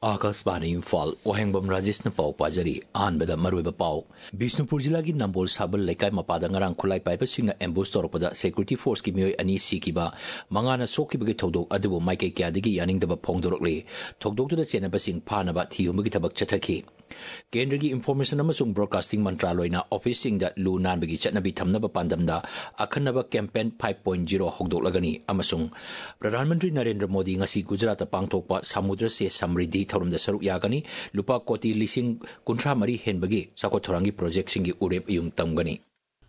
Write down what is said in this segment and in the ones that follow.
आकाशवाणी इम्फाल ओहेंगबम राजेश पाव पाजरी अहनबद मरुब पाव बिष्णुपुर जिला की नंबोल साबल लेकाय मपादा ngarang खुलाई पाइबसिंग एम्बुश तौरपदा सिक्योरिटी फोर्स की मियोय अनि सिकिबा मंगाना सोकिबगे थौदोक अदुबो माइकै क्यादगी यानिंगदबा फोंगदोरकले थौदोकतुदा चेनबसिंग फानबा थियुमगी थबक चथखि केंद्र की इंफॉर्मेशन अमसुंग ब्रॉडकास्टिंग मंत्रालयना ऑफिसिंग दा लू नानबगी चटनबी थमनबा पांदमदा अखन्नबा कैंपेन 5.0 हौदोकलगनी अमसुंग प्रधानमंत्री नरेंद्र मोदी ngasi गुजरात पांगथोकपा समुद्र से समृद्धि थौरमदा सरुक यागनी लुपा कोटी लिसिंग कुंथ्रा मरी हेनबगी साकोथोरांगी प्रोजेक्ट सिंगी उरेप युंग तमगनी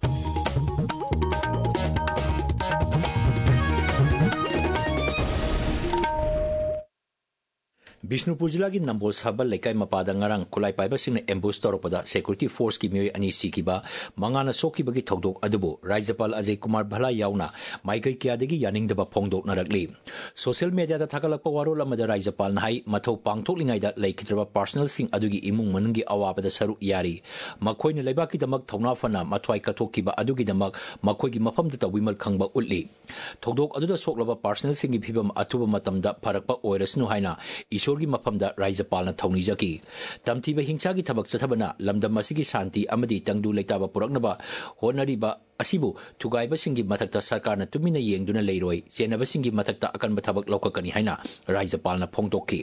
बिष्णुपुर जिला की नंबोल साबल लेकाय मपादा ngarang खुलाई पाइबसिंग एम्बुश तौरपदा सिक्योरिटी फोर्स की मियोय अनि सिकिबा मंगाना सोकिबगी थौदोक अदुबो राज्यपाल अजय कुमार भला यावना माइकै क्यादगी यानिंगदबा फोंगदोकनरकली सोशल मीडिया दा थागलकपा वारोल अमदा राज्यपाल नाहाई मथौ पांगथोकलिंगाइदा लेखिद्रबा पर्सनल सिंग अदुगी इमुंग मनुंगी अवाबदा सरुक यारी मखोइना लेबाकीदमक थौना फना मथ्वाई कथोकिबा अदुगीदमक मखोइगी मफमदा तविमल खंगबा उल्ली थौदोक अदुदा सोकलबा पर्सनल सिंगी फिबम अथुबा मतमदा फरकपा ओइरसनु हाइना ईश्वर की मफमदा राज्यपाल थौनीजकी तमथीब हिंसा की थबक चथबना लमदम असिगी शांति अमदी तंगदु लेताबा पुरकनबा होनरिबा असिबु थुगाइबसिंगी मथक्ता सरकारना तुमिना येंगदुना लेरोय चेनबसिंगी मथक्ता अकनबा थबक लौककनी हाइना राज्यपाल फोंगदोकी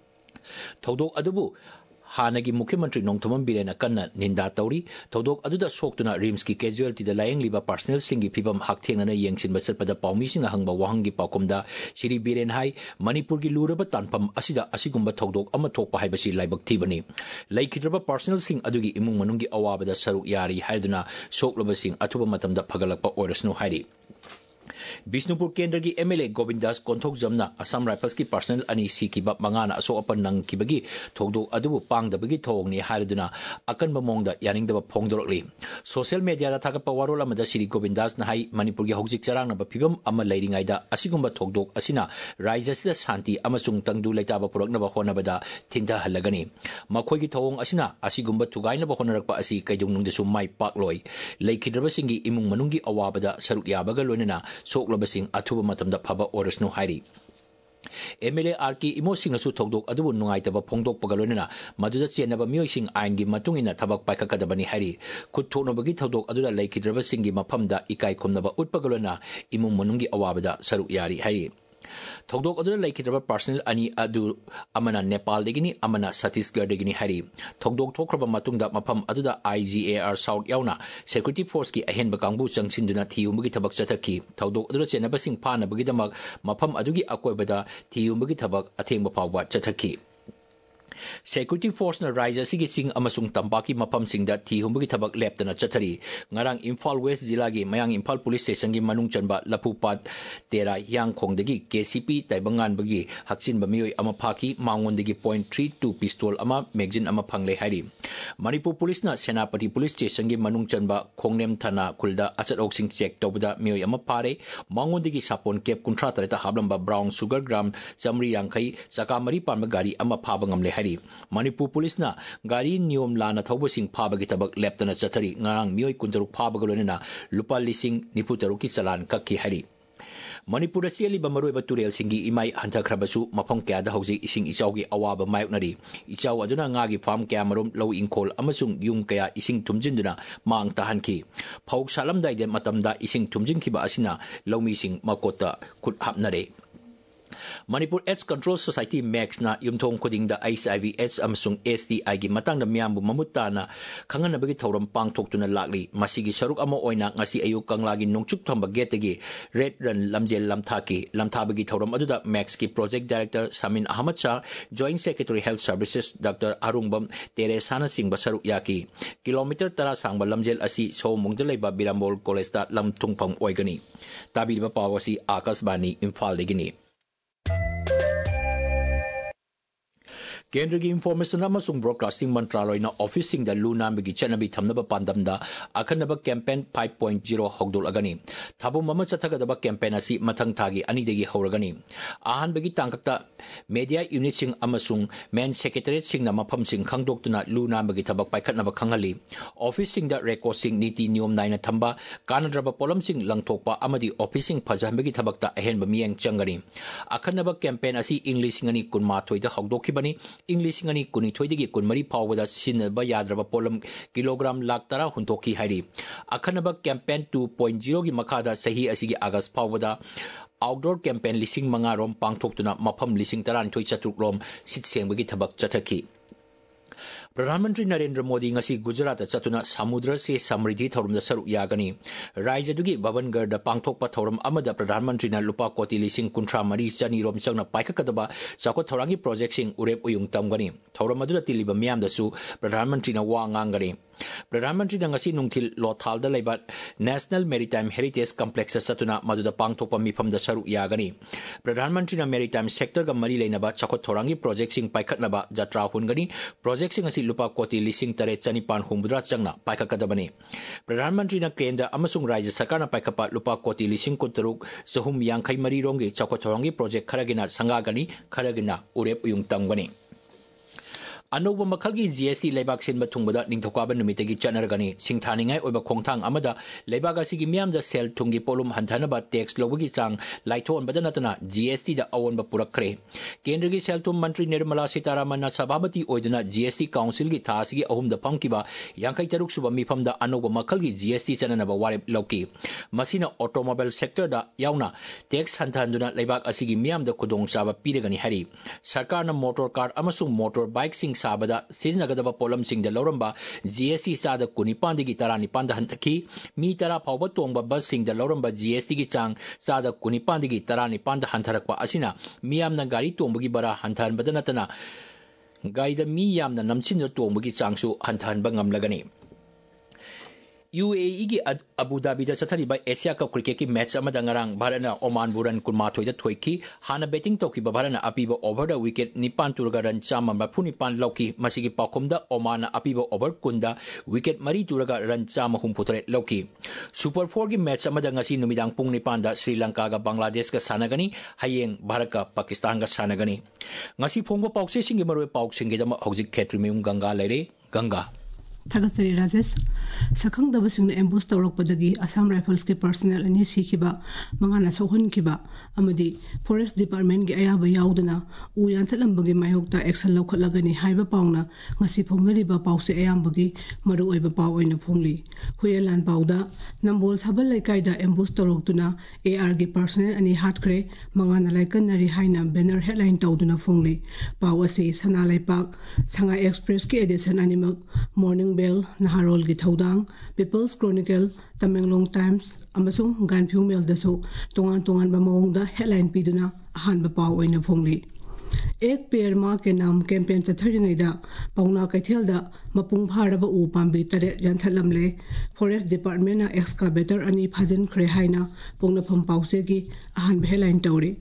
थौदोक अदुबु हानगी मुख्यमंत्री नोंथोमम बिरेना कन्ना निंदा तौरी थौदोक अदुदा सोक्तुना रिम्स की कैजुअलिटी दा लायंगलिबा पर्सनल सिंगी फिबम हाकथेंगना येंगसिनबा चटपदा पाउमीसिंग हंगबा वहंगी पाकुमदा श्री बिरेन हाई मणिपुर की लूरबा तानफम असिदा असिगुंबा थौदोक अमा थोकपा हाइबसी लाइबक थीबनी लैखिद्रबा पर्सनल सिंग अदुगी इमुंग मनुंगी अवाबदा सरुक यारी हाइदुना सोकलबसिंग अथुबा मतमदा फगलकपा ओरसनु हाइरी बिष्णुपुर केंद्र की एमएलए गोविंदास कोंथोक जमना असम राइफल्स की पर्सनल अनि सिकिबा मंगाना असो अपन नंगकिबगी थौदोक अदुबु पांगदबगी थौंगनी हारिदुना अकनबा मोंगदा यानिंगदबा फोंगदोरकली सोशल मीडिया दा थागपा वारोल अमदा श्री गोविंदास नाहाई मणिपुर की हौजिक चरांगनबा फिबम अमा लैरिंगाइदा असिगुंबा थौदोक असिना राज्यसिदा शांति अमसुंग तंगदु लेताबा पुरकनबा होनबदा थिंथा हल्लगनी मखोइगी थौंग असिना असिगुंबा थुगाइनबा होनरकपा असि कैदुंगनुंदसु माइ पाकलोय लैखिद्रबसिंगी इमुंग मनुंगी अवाबदा सरुक याबगा लोइनना सोकलबसिंग अथुबा मतमदा फबा ओरसनु हाइरी एमएलए आर की इमोसिंगसु थौदोक अदुबु नुंगाइतबा फोंदोकपगा लोइनना मदुदा चेनबा मियोइसिंग आइनगी मतुंगिना थबक पाइखकदबनी हाइरी खुद थोनबगी थौदोक अदुदा लैखिद्रबसिंगी मफमदा इकाई खुमनबा उटपगा लोइना इमुंग मनुंगी अवाबदा सरुक यारी हाइरी थौदोक अदुदा लैखिद्रबा पर्सनल अनि अदु अमना नेपाल देगिनी अमना छत्तीसगढ़ देगिनी हाइरी थौदोक थोख्रबा मतुंगदा मफम अदुदा आईजीएआर साउथ यावना सिक्योरिटी फोर्स की अहेनबा कांगबु चंगसिंदुना थियुमगी थबक चथखी थौदोक अदुदा चेनबसिंग फानबगीदमक मफम अदुगी अकोइबदा थियुमगी थबक अथेंबा फावबा चथखी सिक्योरिटी फोर्स राज्य की सिंह अमसुंग तंबाकी मफम सिंगदा थीहुंबगी थबक लेप्तना चथरी ngarang इम्फाल वेस्ट जिला की मयांग इम्फाल पुलिस स्टेशन की मनुंग चनबा लफुपात तेरा यांगखोंगदगी केसीपी ताइबंगानबगी हक्सिनबा मियोय अमा फाकी मांगोंदगी .32 पिस्तौल अमा मैगजीन अमा फंगले हाइरी मणिपुर पुलिस ना सेनापति पुलिस स्टेशन की मनुंग चनबा खोंगनेम थाना खुलदा अचरओक्सिंग चेक तौबदा मियोय अमा फारे मांगोंदगी सापोन केप 53 हाबलंबा ब्राउन शुगर ग्राम चमरी यांखई चकामरी पानबा गाड़ी अमा फाबा ngamle हाइरी मणिपुर पुलिस ना गाड़ी नियम लाना थौबसिंग फाबगी थबक लेप्तना चथरी ngarang मियोय कुंतरुक फाबगा लोइनना लुपा लिसिंग निफुतरुक की चलान कक्की हाइरी मणिपुर चेलिबा मरोइबा तुरेल सिंगी इमाई हंथखरबसु मफम क्यादा हौजिक इसिंग इचाउगी अवाबा मायोकनरी इचाउ अदुना ngaगी फार्म क्या मरोम लौ इंखोल अमसुंग युम कया इसिंग थुमजिनदुना मांग ताहनखी फौक सालमदाइदे मतमदा इसिंग थुमजिनखिबा असिना लौमीसिंग मकोता खुद हापनरे Manipur AIDS control society MACS ना युमथोंग खुदिंगदा HIV एड्स अमसुंग STI की मतंगदा म्यांबु ममुत्ताना खंगनबगी थौरम पांगथोक्तुना लागली मसिगी सरुक अमा ओइना ngasi अयु कंगलागी नोंचुक थंबा गेटगी रेड रन लमजेल लमथाकी लमथाबगी थौरम अदुदा मैक्स की project director Samin Ahmed Shah joint secretary health services doctor Arumbam तेरेसाना सिंह सरुक याकी किलोमीटर 10 सांगबा लमजेल असि सोमुंगदा लेबा बिरामोल कॉलेजदा लमथुंगफम ओइगनी ताबीबा पावसी आकाशवाणी इम्फाल देगिनी केंद्र की इंफॉर्मेशन अमसुंग ब्रॉडकास्टिंग मंत्रालयना ऑफिसिंग दा लू नामबगी चनबी थमनबा पांदमदा अखनबा कैंपेन 5.0 हौदोलगनी थाबु मम चथगदबा कैंपेन असि मथंग थागी अनिदेगी हौरगनी आहनबगी तांगकता मीडिया यूनिट सिंग अमसुंग मेन सेक्रेटरीट सिंग ना मफम सिंग खंगदोक्तुना लू नामबगी थबक पाइखतनबा खंगली ऑफिसिंग दा रेकॉर्ड सिंग नीति नियम नाइना थंबा कानद्रबा पोलम सिंग लंगथोकपा अमदी ऑफिसिंग फजहबगी थबकता अहेनबा मियंग चंगनी अखनबा कैंपेन असि English ngani kunmathoi da hogdokibani ing lising ani kunithoi digi kunmari phawada sinaba yadraba polam kilogram lakh 10 huntoki hairi akhanaba campaign 2.0 gi makhada sahi asigi august phawada outdoor campaign lising manga rom pangthoktuna mafam lising 12 chatruk rom sit sengbagi thabak chathaki प्रधानमंत्री Narendra Modi ngasi Gujarat चतुना समुद्र से समृद्धि थौरम दा सरुक यागनी राज्य दुगी भवनगढ़ दा पांगथोकपा थौरम अमदा प्रधानमंत्री ना लुपा कोटी लिसिंग कुंट्रा मरी चनी रोम चंगना पाइखकदबा चाको थौरांगी प्रोजेक्ट सिंग उरेप उयुंग तमगनी थौरम अदुदा तिलिबा मियाम दसु प्रधानमंत्री ना वा nganggani प्रधानमंत्री ना ngasi nungthil लोथाल दा लेबा नेशनल मेरीटाइम हेरिटेज कॉम्प्लेक्स चतुना मदुदा पांगथोकपा मिफम दा सरुक यागनी प्रधानमंत्री ना मेरीटाइम सेक्टर गा मरी लेनबा चाको थौरांगी प्रोजेक्ट सिंग पाइखकनबा जत्रा हुनगनी प्रोजेक्ट सिंग लुपा कोटी लिसिंग 8,400 चंगना पाइखकदबनी प्रधानमंत्री केंद्र अमसुंग राज्य सरकार पाइखपा लुपा कोटी लिसिंग 13,653 रोंगी चौकोथोरंगी प्रोजेक्ट खरगिना संगागनी खरगिना उरेप उयुंग तंगबनी अनोब मखलगी जीएसटी लेबाक सिन थुंगबदा निंथोकाबा नुमितेगी चनरगनी सिंथानिंगाई ओइबा खोंथांग अमदा लेबाक असिगी मियामदा सेल थुंगी पोलुम हंथानबा टैक्स लोबगी चांग लाइथोनबदा नतना जीएसटी दा अवनबा पुरखरे केंद्रगी सेल थुम मंत्री निर्मला सीतारामन सभापति ओइदना जीएसटी काउंसिल की थासिगी अहुमदा फंकिबा 53 सुबा मिफमदा अनोब मखलगी जीएसटी चननबा वारेप लौकी मसिना ऑटोमोबाइल सेक्टर दा यावना टैक्स हंथानदुना लेबाक असिगी मियामदा खुदोंचाबा पीरगनी हरी सरकारना मोटर कार अमसुंग मोटर बाइक सिंग साबदा सिजनगदबा पोलम सिंग दा लौरंबा जीएसटी सादा 19 दिगी 19 दा हंतकी मी 10 फावबा तोंगबा बस सिंग दा लौरंबा जीएसटी की चांग सादा 19 दिगी 19 दा हंथरकपा असिना मियामना गाड़ी तोंबगी बरा हंथानबदा नतना गाड़ी दा मी यामना नमसिन तोंबगी चांगसु हंथानबा ngamlagani UAE की अबुधाबी चथरीब एशिया कप क्रिकेट की मैच नगांग भारत ओमान रन 12 थोकी हाना बैटिंग तौकी भारत अपीब ओवर विकेट 9 तुरग रन 149 लौकी मसिगी पाखुम ओमान अपीब ओवर 10 विकेट 4 तुरग रन 163 लौकी सुपर 4 की मैच नुमिदांग पुंग 9 श्रीलंका बांग्लादेश का सानगनी हयेंग भारत का पाकिस्तान का सानगनी ngasi phongba pause singi maroi pauksing gedama hojik khetrimeum ganga leire ganga Thagatsari Rajesh Sakhang Dabasing ambush Taurakpadagi Assam Rifles ke personnel ani sikhiba mangana sohun kiba amadi Forest Department ge ayaba yaudana uyan thalambagi mayokta action lokhalagani haiba pauna ngasi phongnariba pause ayambagi maru oiba paw oina phongli huyelan pawda nambol sabal laikai da ambush tauroktuna AR ge personnel ani hatkre mangana laikanari haina banner headline tawduna phongli pawasi sanalai park Shanghai Express ke edition animak morning Bell Naharol gi thodang People's Chronicle Tamenglong Times amasung Ganphu Mail dasu tongan ba mawong da headline piduna ahan ba paw oina phongli एक पेड़ मां के नाम campaign चथरिंगैदा पौना कैथेल दा मपुंग फारबा उ पांबी तरे यांथलमले फॉरेस्ट डिपार्टमेंट ना एक्सकावेटर अनि फाजन खरे हाइना पोंगनफम पाउसे की अहान हेडलाइन तौरे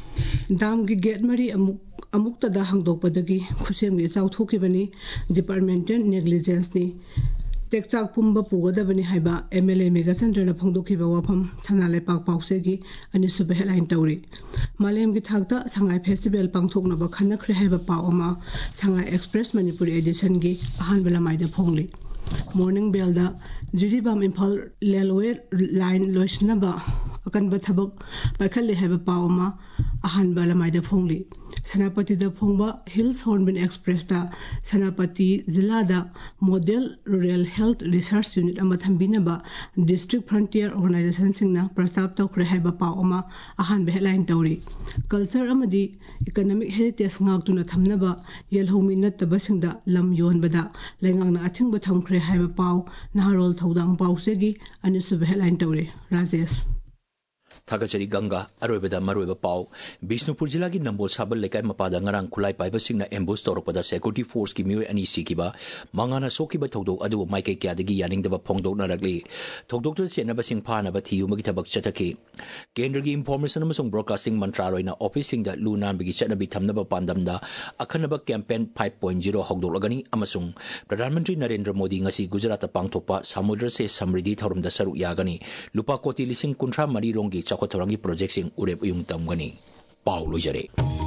दाम की गेट मरी अमुक तदा हंगदोकपदगी खुसेम गे चाउथोकिबनी डिपार्टमेंटल नेग्लिजेंस नि टेक्चाक पुंबा पुगदबनी हाइबा एमएलए मेगाचंद्रना फंगदोकिबा वाफम थानाले पाक पाउसेगी अनिसुब हेडलाइन तौरे मालेम की थाकता संगाई फेस्टिवल पांगथोकनबा खनखरे हाइबा पावमा संगाई एक्सप्रेस मणिपुर एडिशन की अहान बेलामाइदा फोंगली मॉर्निंग बेल दा जिरीबाम इंफाल रेलवे लाइन लोइसनबा अकनबा थबक पाखले हाइबा पावमा अहान बेलामाइदा फोंगली सनापति दा फोंगबा हिल्स हॉर्नबिल एक्सप्रेस दा सनापति जिला दा model rural health research unit अमा थंबिनबा डिस्ट्रिक्ट फ्रंटियर ऑर्गेनाइजेशन सिंगना प्रस्ताव तौखरे हाइबा पावमा अहान हेडलाइन तौरी कल्चर अमदी economic heritage ngaktuna thamnaba yelhomi nattaba singda lam yonbada lengang athingba thamkhre haiba paw naharol thodang pawsegi anisub headline tawre Rajesh Thagachari Ganga Aroibada Maroiba Pau Bishnupur जिला की नंबोल साबल लेकाय मपादा ngarang खुलाई पाइबा सिंगना एम्बुश तौरपदा security force की मियोय अनि सिकिबा मंगाना सोकिबा थौदोक अदु माइके क्यादगी यानिंगदबा फोंगदोक नरगली थौदोक तो सेनबा सिंग फानबा थियुमगी थबक चतकी केंद्र की इंफॉर्मेशन अमसुंग ब्रॉडकास्टिंग मंत्रालयना ऑफिस सिंगदा लुनानबगी चटनबी थमनबा पांदमदा अखनबा कैंपेन 5.0 हौदोकलगनी अमसुंग प्रधानमंत्री नरेंद्र मोदी ngasi गुजरात पांगथोकपा समुद्र से समृद्धि थौरमदा सरुक यागनी लुपा कोटी लिसिंग 13 रोंगी चौकोथोरंगी प्रोजेक्ट सिंग उरेप उयुंग तमगनी पाउ लोजरे